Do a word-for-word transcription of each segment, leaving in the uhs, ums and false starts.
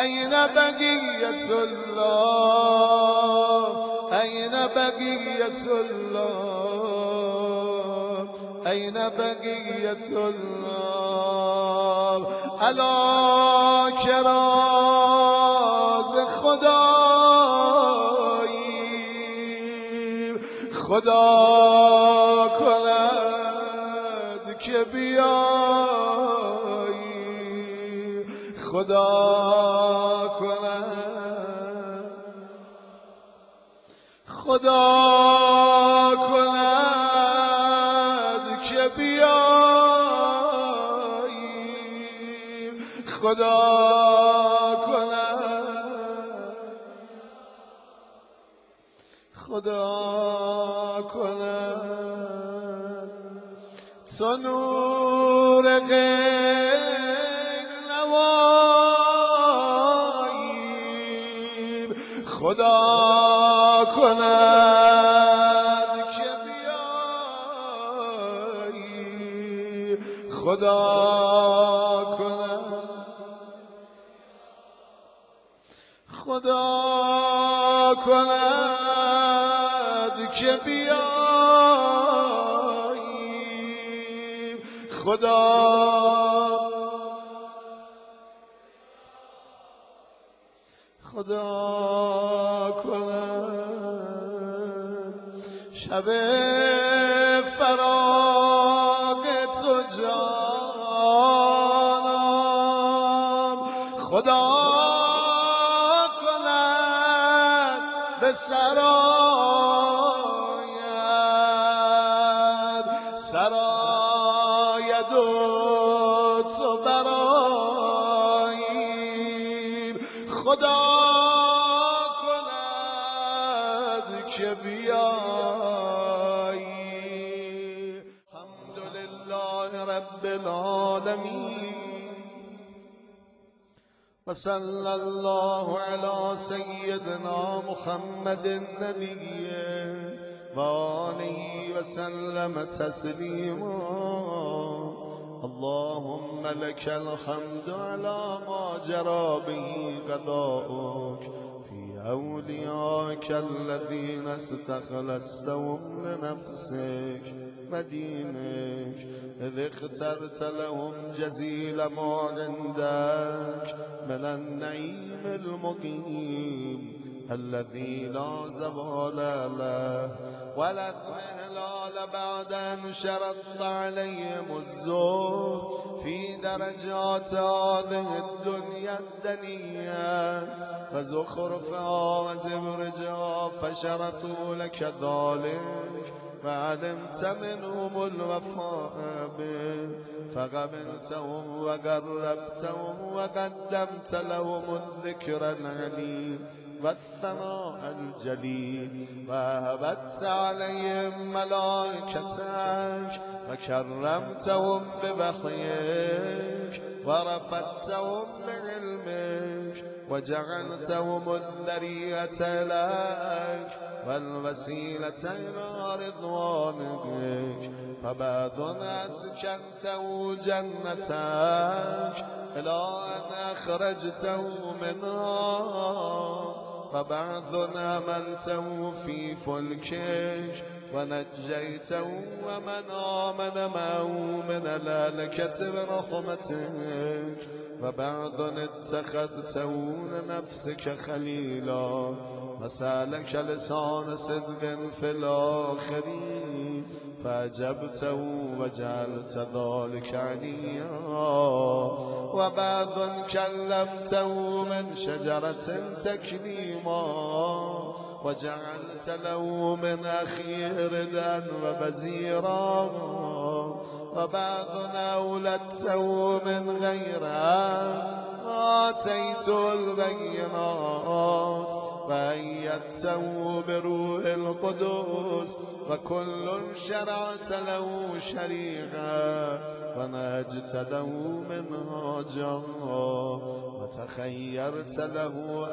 أين بقية الله أين بقية الله أين بقية الله الا کراز خدایی خدا کند که بیایی خدا کند خدا کند که بیایی خدا کند خدا کند تو نور غیر نوایی خدا کند که بیایی خدا کند خدا کند که بیایی خدا خدا کند شب فراق تو جانم خدا کند به سرایت سراید و تو براییم خدا که بیایی الحمدلله رب العالمین و صلی الله علی سیدنا محمد النبی و آله و سلم تسلیما اللهم لك الحمد على ما جرى به قضاؤك أولياءك الذين استخلصتهم لنفسك مدينك إذ اخترت لهم جزيل ما عندك من النعيم المقيم الذي لا زوال له ولا اضمحلال بعد أن شرطت عليهم الزهد في درجات هذه الدنيا الدنيا وزخرفها وزبرجها فشرطوا لك ذلك وعلمت منهم الوفاء به فقبلتهم وقربتهم وقدمت لهم الذكر العليم والثناء الجليل وهبت عليهم ملائكتك وكرمتهم بوحيك ورفعتهم بعلمك وجعلتهم الذرية لك والوسيلة إلى رضوانك فبعد أسكنته جنتك إلى أن أخرجته منها وبعض أملته في فلكك ونجيته ومن آمن معه من الهلكة برحمتك وبعض اتخذته لنفسك خليلا وسألك لسان صدق في الآخرين فأجبته وجعلت ذلك عليا وبعض كلمته من شجرة تكليما وجعلت له من أخيه ردا وبزيرا وبعض أولدته من غيره آتيت البينات وأيدته بروح القدس وكل شرعت له شريعة ونجت له منهاجا وتخيرت له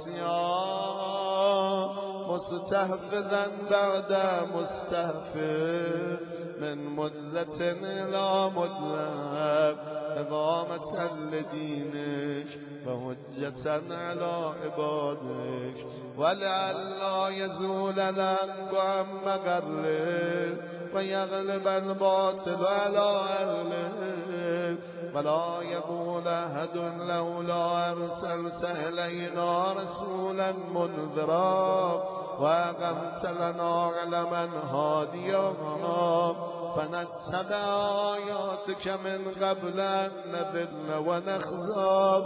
أوصياء مستحفظا بعد مستحفظ من مدة إلى مدة إقامة لدينك وحجة على عبادك ولئلا يزول الحق عن مقره ويغلب الباطل على أهله ولا يقول أحد لولا أرسلت إلينا رسولا منذرا وأقمت لنا علما هاديا فنتبع آياتك من قبل أن نذل ونخزى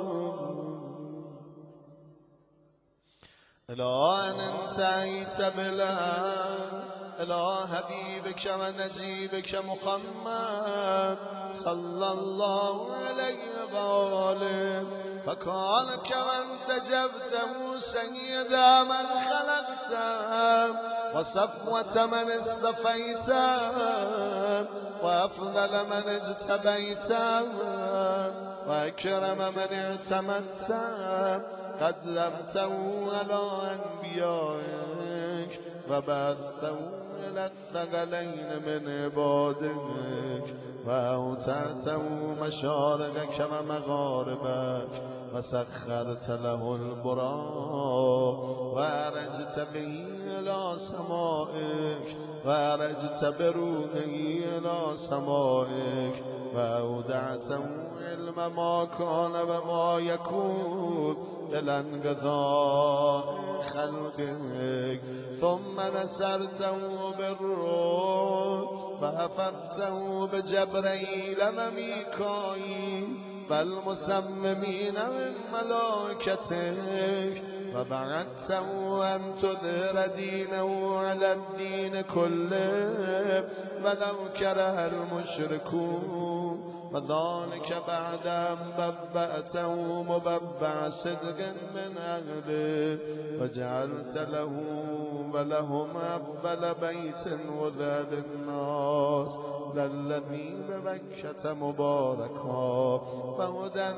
إلى أن انتهيت بالأمر إلى حبيبك ونجيبك محمد صلى الله عليه وآله فقال كمن تجبته سيد من خلقته وصفوة من اصطفيته وأفضل من اجتبيته وأكرم من اعتمدته قدمته على أنبيائك وبعثته إلى الثقلين من عبادك وأوتعته مشارقك ومغاربك وسخرت له البراق وأرجت به إلى سمائك وأرجت بروحه إلى سمائك وأودعته علم ما كان وما يكون إلى انقضاء خلقك ثم نسرته بالروح وحفظته بجبريل وميكائيل والمسممين من ملائكتك وبعثته أن تظهر دينه على الدين كله ولو كره المشركون وذلك بعد أن ببأته مببع صدق من أهله وجعلت له ولهم أفضل بيت وذا للناس للذي ببكة مباركا وهدى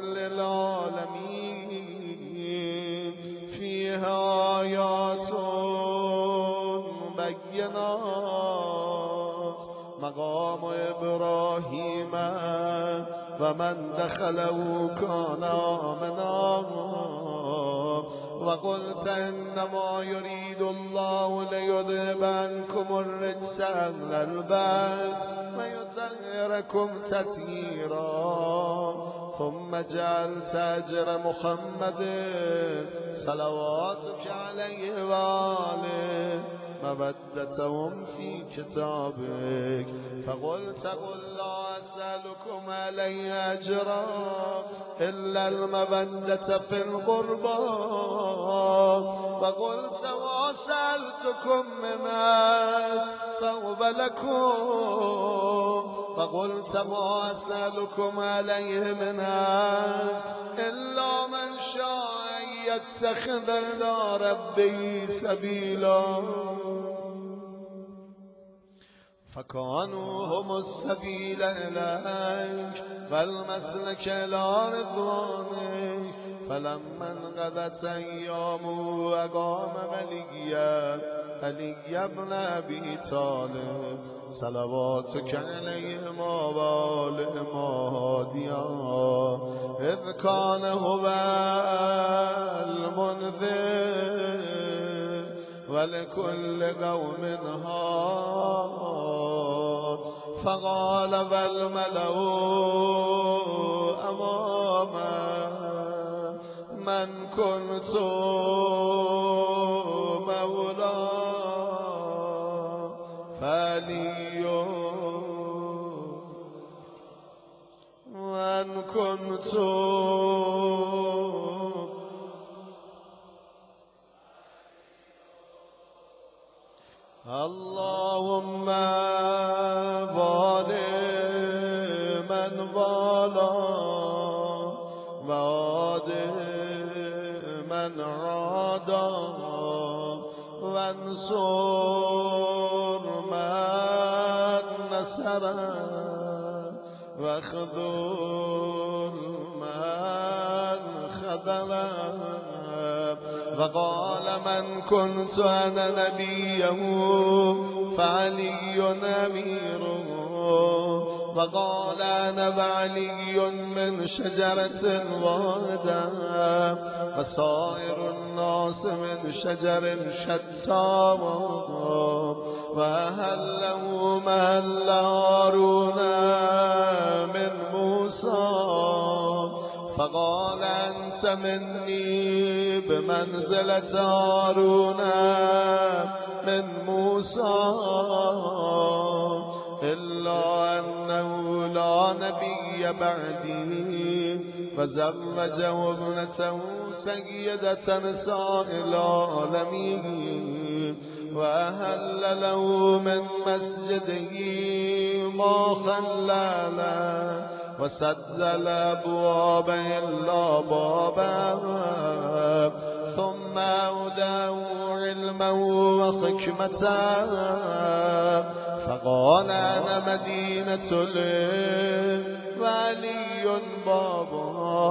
للعالمين فيها آيات بينات مقام إبراهيم ومن دخله كان آمنا وقلت إنما يريد الله ليذهب عنكم الرجس أهل البيت ويطهركم تطهيرا ثم جعلت أجر محمد صلواتك عليه وآله مودتهم في كتابك فقلت قل لا أسألكم عليه أجرا إلا المودة في القربى وقلت وسألتكم من أجر فهو لكم وقلت ما أسألكم عليه من أجر إلا من شاء أن يتخذ إلى ربه سبيلا فكانوا هم السبيل إليك والمسلك إلى رضوانك فلما انقضت أيامه أقام وليا علي بن أبي طالب صلواتك عليهم وآلهم هاديا إذ كان هو المنذر ولكل قوم هاد فقال والملأ أمامه من كنت مولاه فلي من كنت اللهم والي من والاه وعاد من عاداه وانصر من نصره واخذل من خذله وقال من كنت أنا نبيه فعلي أميره وقال أنا وعلي من شجرة واحدة وسائر الناس من شجر شتى وهل له مهل هارون من موسى فقال أنت مني بمنزلة هارون من موسى إلا أنه لا نبي بعدي وزوجه ابنته سيدة نساء العالمين وأهل له من مسجده ما خلل وسد الأبواب إلا بابا ثم أوداه علما وحكمة فقال أنا مدينة وعلي بابا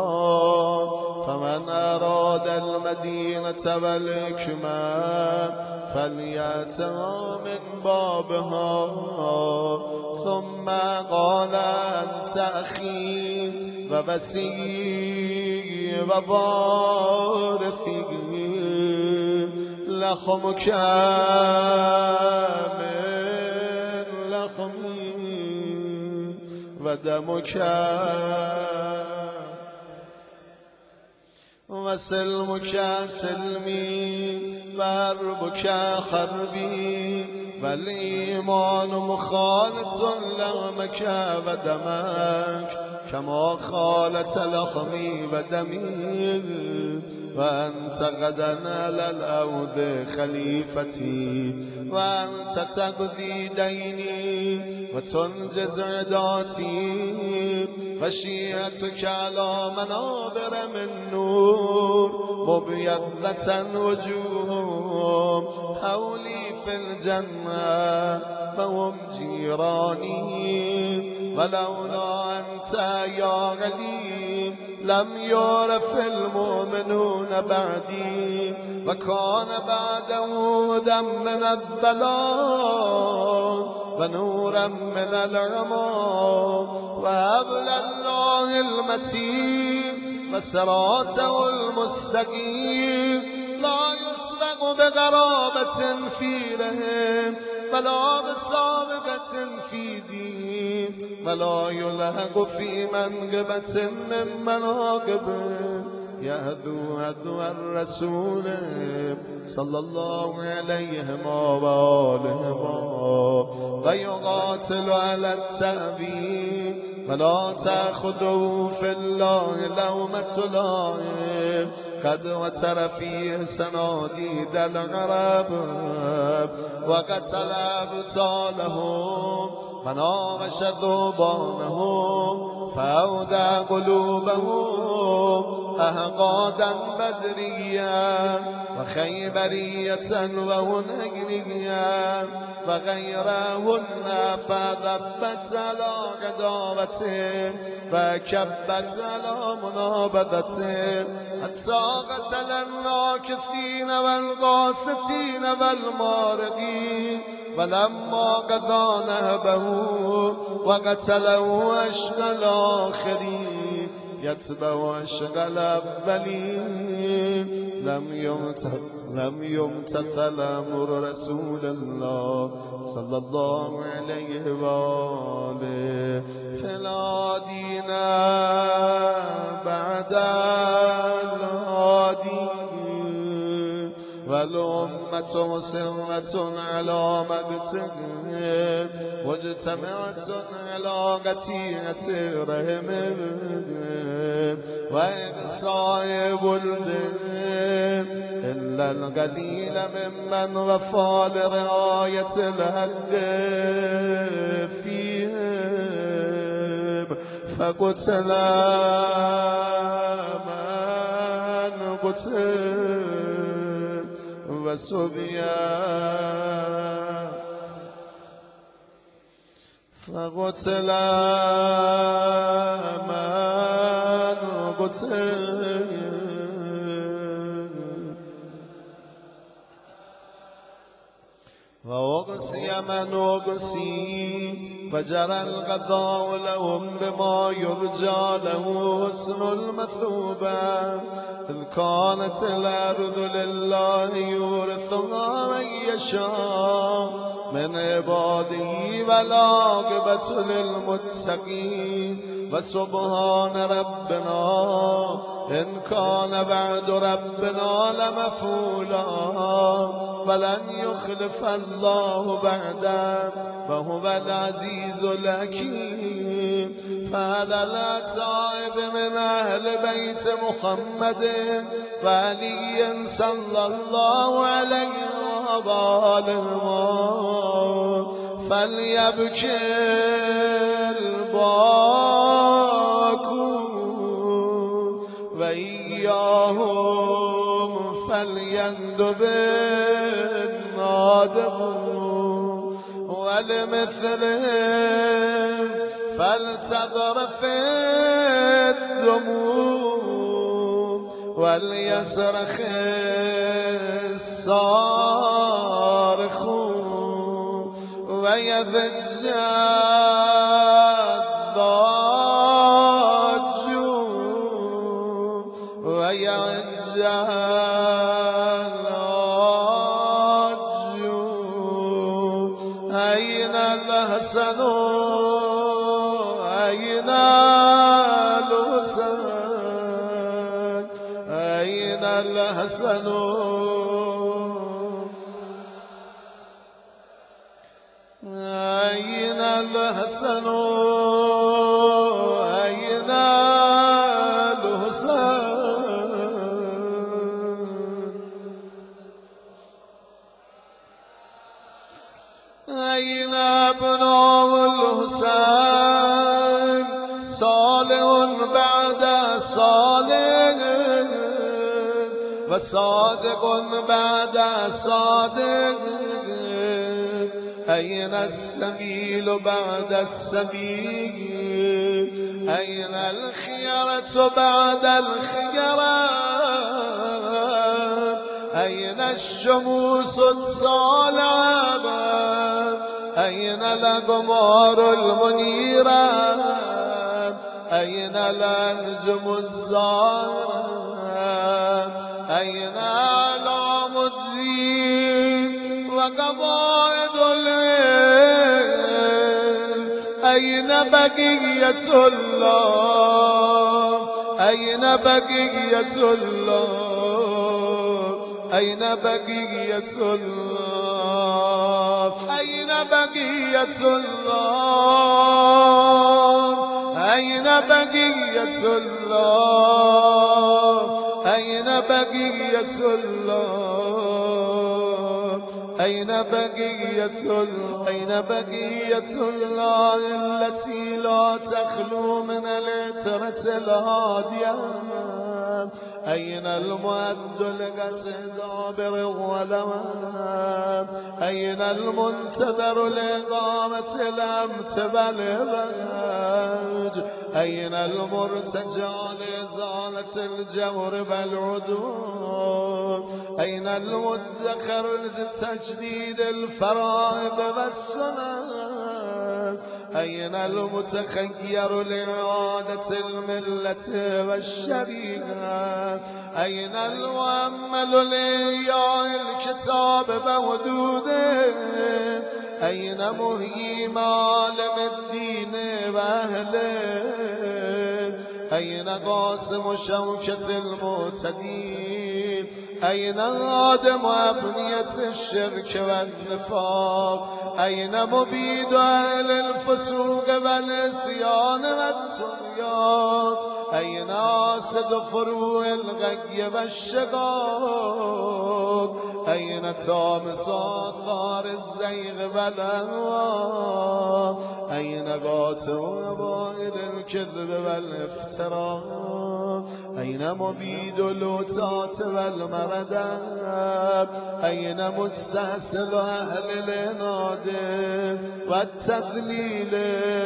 فمن أراد المدينة والحكمة فليأتها من بابها ثم قال أنت أخي ووصي ووارثي لحمك من لحمي ودمك وسلمك سلمي وحربك حربي والإيمان مخالط لحمك ودمك كما خالت لحمي ودمي وأنت غدا على الأرض خليفتي وأنت تقضي ديني وتنجز عداتي وشيعتك على منابر من نور مبيضة وجوههم حولي في الجنة وهم جيراني ولولا أنت يا علي لم يعرف المؤمنون بعدي وكان بعده هدى من الضلال ونورا من العمى وحبل الله المتين وصراطه المستقيم لا يسبق بغرابة في رحم ولا بسابقة في دين ولا يلحق في منقبة من مناقبه يهدو هدو الرسول صلى الله عليه وآله ويقاتل على التأبيد ولا تأخذه في الله لومة لائم قد وتر فيه سناديد العرب وقتل أبطالهم وناوش ذوبانهم فأودع قلوبهم أهقادا بدريا وخيبرية وهنينيا وغيرهن فذبت على عداوته وكبت على منابذته حتى قتل الناكثين والقاسطين والمارقين ولما قضى نهبه وقتله أشقى الآخرين يتبع أشقى الأولين لم يمتثل لم يمتثل أمر رسول الله صلى الله عليه وآله فلا دين بعد الهادي والأمة مصرة على مقتهم مجتمعة على قتيعة رحمهم وإقصاء ولدهم إلا القليل ممن وفى لرعاية الحق فيهم فقتل من قتل وسبيا فقتل من قتل وأغسي من أغسي فجرى القضاء لهم بما يرجى له حسن المثوبة إذ كانت الأرض لله يورثها من يشاء من عباده والعاقبة للمتقين وسبحان ربنا إن كان بعد ربنا لمفعولا ولن يخلف الله بعده وهو العزيز الحكيم. فعلى الأتائب من أهل بيت محمد وعلي صلى الله عليه وآله فليبكي الباكون وإياهم فليندب النادمون ولمثلهم فلتذرف الدموع وليصرخ الصارخون ويضج الضاجون ويعج العاجون. أين الحسن أين الحسن أين الحسن أين الحسن أين الحسن أين أبناء الحسين صالح بعد صالح وصادق بعد صادق. أين السبيل بعد السبيل أين الخيرة بعد الخيرة أين الشموس الصالعة أين الأقمار المنيرة أين الأنجم الزاهرة أين أعلام الدين وقواعد العلم أين بقية الله أين بقية الله أين بقية الله أين بقية الله أين بقية الله أين بقية الله أين بقية الله أين بقية الله التي لا تخلو من العترة الهادية أين المؤد لقتدابر الظلمات أين المنتظر لإقامة الأمت والإباج أين المرتجى لإزالة الجور والعدوان أين المدخر لتجديد الفرائض والسنن أين المتخير لإعادة الملة والشريعة أين المؤمل لإحياء الكتاب وحدوده أين مهيي معالم الدين وأهله أين قاسم شوكة المعتدين أين هادم أبنية الشرك والنفاق أين مبيد أهل الفسوق والعصيان والطغيان أين حاسد فروع الغي والشقاق أين طامس آثار الزيغ والأهواء أين قاطع وبائل الكذب والافتراء أين مبيد اللوتات والمردات أين مستحسن أهل العناد والتذليل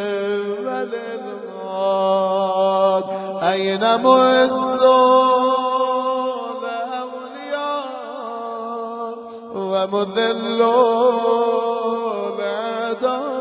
والإلغاد أين معز الأولياء ومذل الأعداء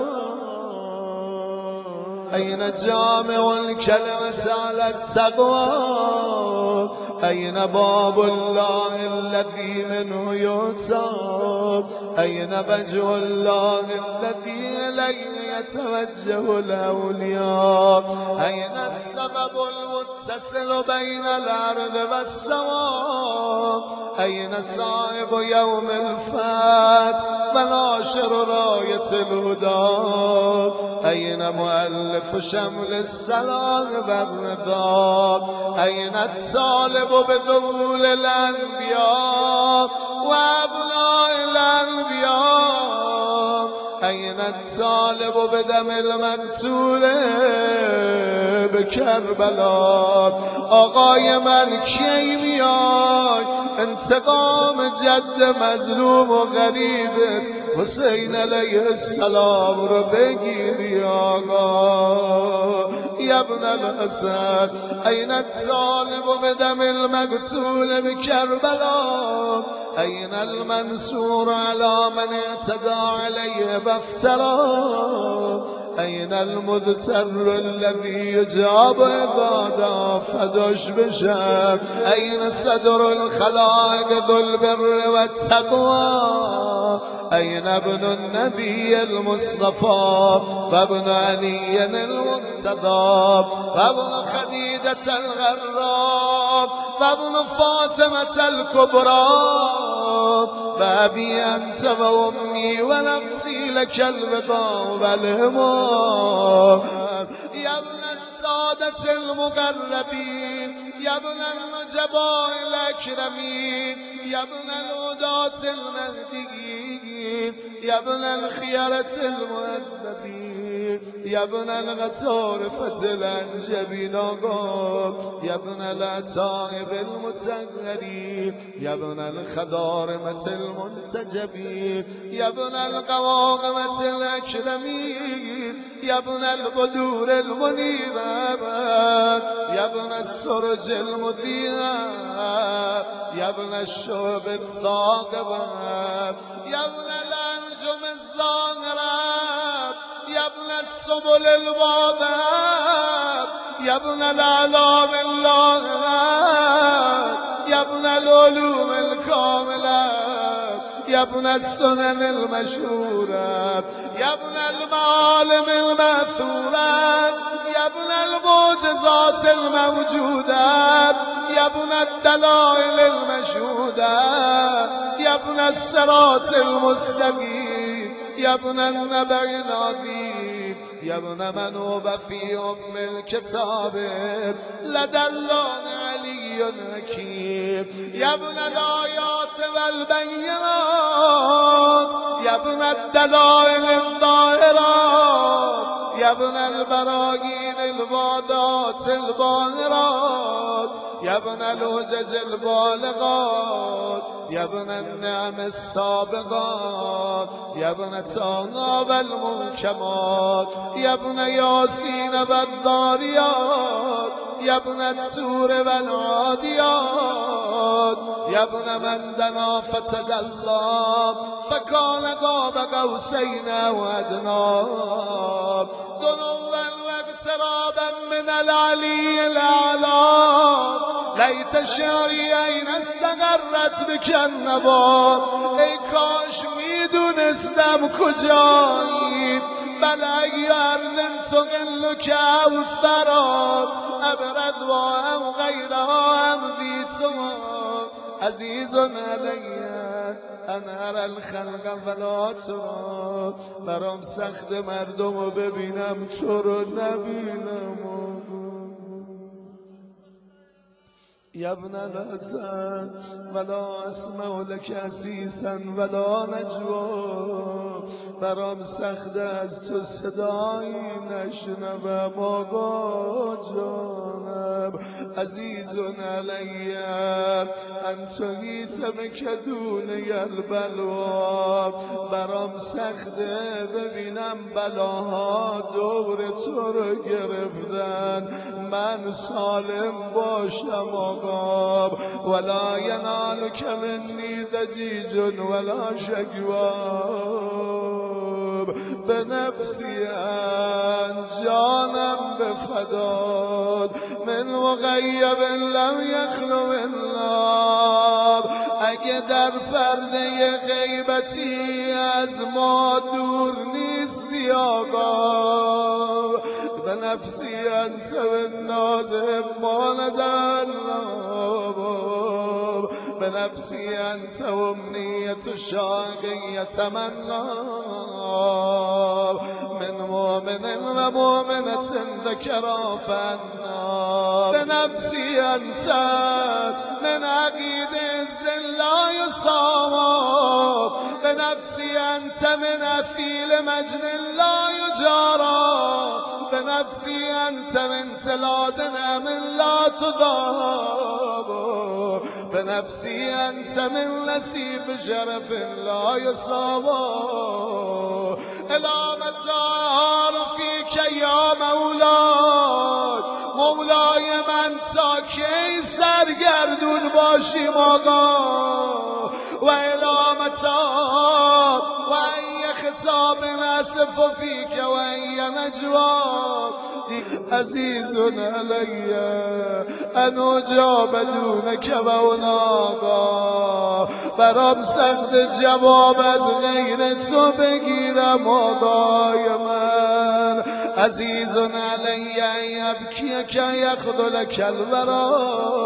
أين جامع الكلمة على التقوى أين باب الله الذي منه يؤتى أين وجه الله الذي إليه يتوجه الأولياء أين السبب المتصل بين الأرض والسماء أين صاحب يوم الفتح وناشر راية الهدى أين مؤلف شمل السلام والرضا أين الطالب بذول الأنبياء وأبناء الأنبياء أين الطالب بدم المقتول بكربلاء آقای من کی میای انتقام جد مظلوم و غریبت حسین علیه السلام رو بگیری آقا یا ابن الحسن أين الطالب بدم المقتول بكربلاء أين المنصور على من اعتدى عليه وافترى أين المضطر الذي يجاب إذا دافدش بشه أين صدر الخلائق ذو البر والتقوى أين ابن النبي المصطفى وابن علي المرتضى وابن خديجة الغراء وابن فاطمة الكبرى وأبي أنت وأمي ونفسي لك البقاء والهمام يا ابن السادة المقربين يا ابن النجباء الأكرمين يا ابن الهداة المهديين يا ابن الخيرة المؤدبين يا ابن الغطارفة الأنجبين يا ابن الأتائب المتغرين يا ابن الخضارمة المنتجبين يا ابن القواقمة الأكرمين يا ابن البدور المنيرة يا ابن السرج المذيعة يا ابن الشعب الثاقبة يا ابن الأنجم الزاهرة يا ابن السبل الواضحة يا ابن الأعلام اللاهرة يا ابن العلوم الكاملة يا ابن السنن المشهورة يا ابن المعالم المأثورة يا ابن المعجزات الموجودة يا ابن الدلائل المشهودة يا ابن الصراط المستقيم يا ابن النبأ العظيم يا ابن من هو في أم الكتاب لدى الله علي حكيم يا ابن الآيات والبينات يا ابن الدلائل الظاهرات يا ابن البراهين الواضحات الباهرات يا ابن الحجج البالغات يا ابن النعم السابقات يا ابن طه والمنكمات يا ابن ياسين والذاريات يا ابن التور والعاديات يا ابن من دنا فتدلى فكان قاب قوسين وادنى دنوا واقترابا من العلي الاعلى ليت شعری این استقرت بک النوا ای کاش میدونستم کجایی بل اگر ننتقل كأوثرا ابرد و هم غیرها هم بیتما عزیز علی انهر الخلق ولا ترا برام سخت مردم رو ببینم تو رو نبینم یا ابن الحسن ولا اسمع لك عسیسا ولا نجوا برام سخت از تو صدایی نشنوم آقا جانم عزیز علی انت هیتم کدونه البلوا برام سخته ببینم بلاها دور تو رو گرفتن من سالم باشم آقا ولا ینال که منی دجیج ولا شکواب به نفسی جانم بفداد من مغیب لم یخلو الله اگه در پرده غیبتی از ما دور نیستی آقا به نفسی انت بالناز ما نزل به نفسی انت امنیت شاقی یتمنا من مؤمن و مؤمنة ذکرا فنا به نفسی انت من عقید لا يصاب به نفسی انت من اثیل مجن لا یجارا به نفسی انت من تلاد نعم لا تضاب به نفسی انت من نصیب شرف لا یصاب الامت عارفی که یا مولای مولای من تا کی سرگردون باشیم آقا و الامت و ای خطاب نصف فیک و ای نجواب عزیز علی ان اجاب دونک و آقا برام سخت جواب از غیر تو بگیرم آقای من عزیز علی ابکی که یخذلک الورا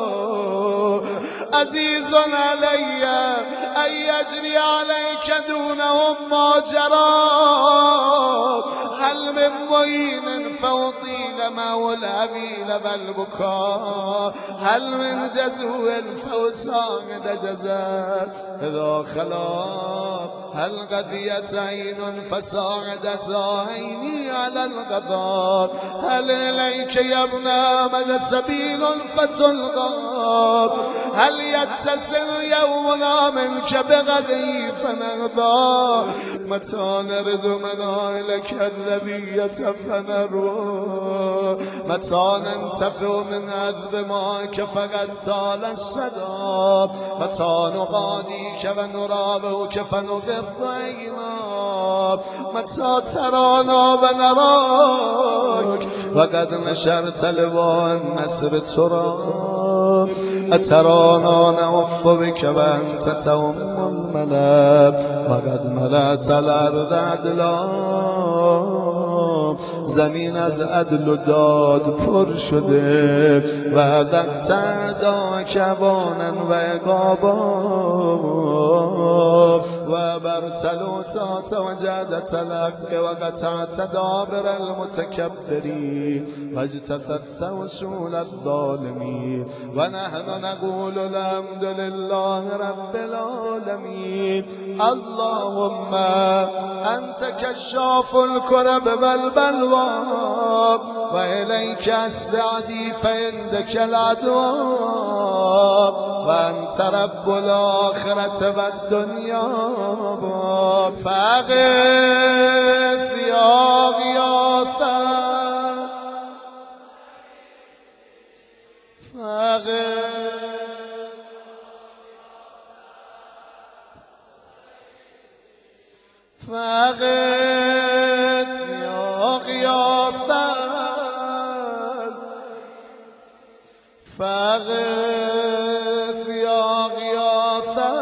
عزیز علی ای یجری علیک دونهم ماجرا هل من معین فوطیل مول عبیل والبکا هل من جزوع فوسام جزر اذا خلا هل قضیت عین فساعدت عینی علی القضا هل الیک یبن احمد سبیل فتلقا هل یتصل یومنا منک بغدی فنرضا متى نرد منائلک النبیت فنروى متى ننتفع من عذب ماک فقد طال الصدا متى نقاضیک و نراوک فنقر عینا متى ترانا و نراک وقد نشرت لواء النصر ترا اترانا نعف بك وانت توم الملأ وقد ملأت الارض عدلا زمین از عدل و داد پر شده و عدت اعدا کبانا و عقابا و برتلو تات و جدت الحق و قطعت دابر المتکبرین و اجتثثت وصول الظالمین و نحن نقول الحمد لله رب العالمین اللهم انت کشاف الکرب والبلوى و الیک استعدی فعندک العدوى و انت رب الاخرة و الدنیا فاغث یا غیاثا فاغث یا غیاثا فاغث یا غیاثا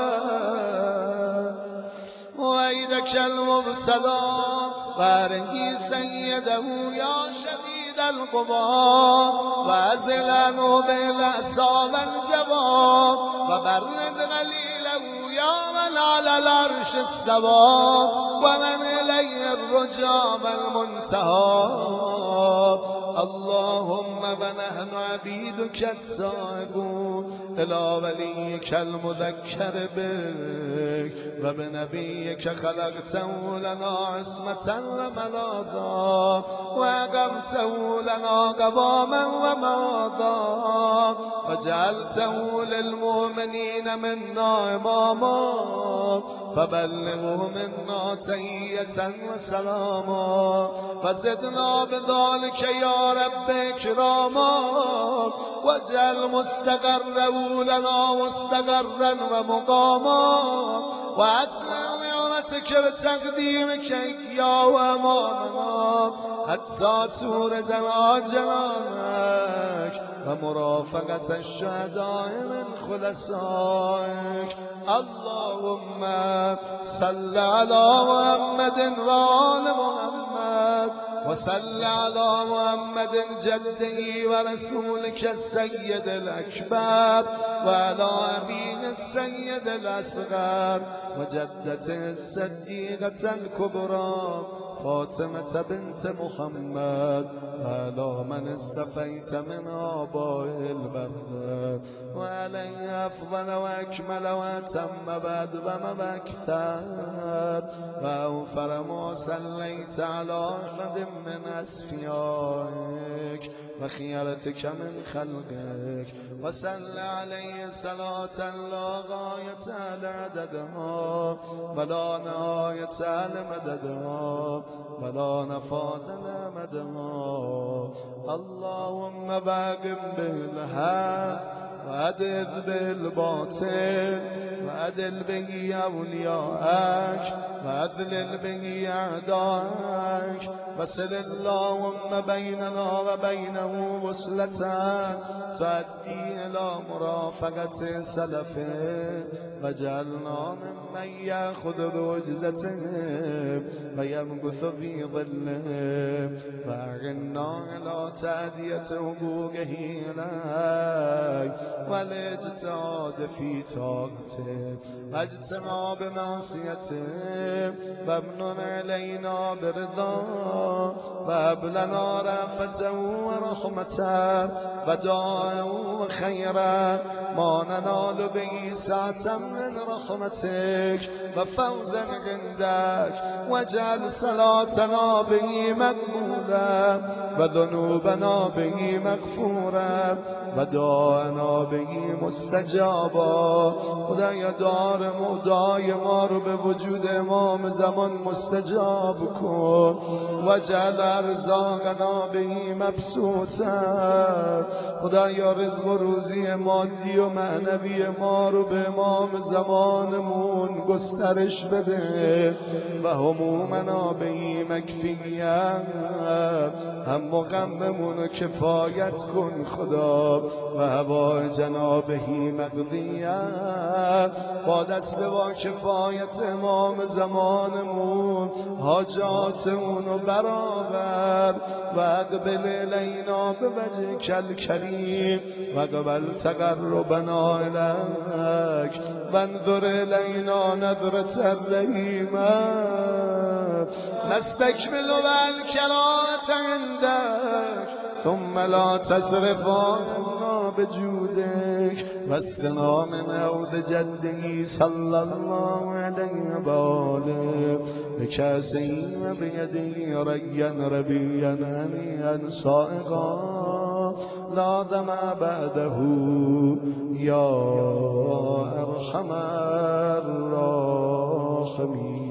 وعیدک المبتلا وارهی سیده یا شدید القوا و ازلنو بالعصا و الجواب و برد غلیله يا من على العرش استوى ومن إليه الرجى والمنتهى اللهم ونحن عبيدك التائبون إلى وليك المذكر بك وبنبيك خلقته لنا عصمة وملاذا وأقمته لنا قواما وماذا وجعلته للمؤمنين منا إماما فبلغه منا تحية وسلاما وزدنا بذلك يا رب إكراما واجعل مستقره لنا مستقرا ومقاما وأتمم نعمتك بتقديمك يا وأمامنا حتى توردنا جنانك ومرافقة الشهداء من خلصائك اللهم صل على محمد وآل محمد وصل على محمد جده ورسولك السيد الأكبر وعلى أبيه السيد الأصغر وجدته الصديقة الكبرى فاطمة بنت محمد وعلى من استفيت من آباء البر وعليه أفضل وأكمل وأتم بعد وما أكثر وأوفر ما صليت على أحد من أسفيائك وخيرتك من خلقك وصل عليه صلاة لا غاية لعددها ولا نهاية لمددها ولا نفاد لمدها اللهم باقم بالحق وأدذ بالباطل وأدل به أولياءك وأذلل به أعداءك وصل اللهم بيننا وبينه وصلة تؤدي إلى مرافقة سلفه وجعلنا ممن يأخذ بعجزته ويمكث في ظله وأعنا على تأدية حقوقه إليك والاجتهاد في طاعته واجتناب معصيته وامنن علينا برضاه وهب لنا رأفته ورحمته ودعاءه وخيرا ما ننال به سعة من رحمتك وفوزا عندك واجعل صلاتنا به مقبولا وذنوبنا به مغفورا ودعاءنا به مستجابا خدایا دار مدعای ما رو به وجود امام زمان مستجاب کن واجعل ارزاقنا به مبسوطا خدایا رزق و روزی مادی و معنوی ما رو به امام زمانمون گسترش بده و همومنا به مکفیه هم و غممون کفایت کن خدا و هوای جنابهی مقضیه با دست با کفایت امام زمانمون حاجاتمون رو برآور و اقبل الینا به وجه کل کریم و قبل تقربنا الیک و انظر الینا نظرة الرحیمه نستکمل والکرامة عندك ثم لا تصرف عنا بجودك واسقنا من عود جده صلى الله عليه وآله بكاسه وبيده ريا ربيا هنيئا صائغا لا دمع بعده يا أرحم الراحمين.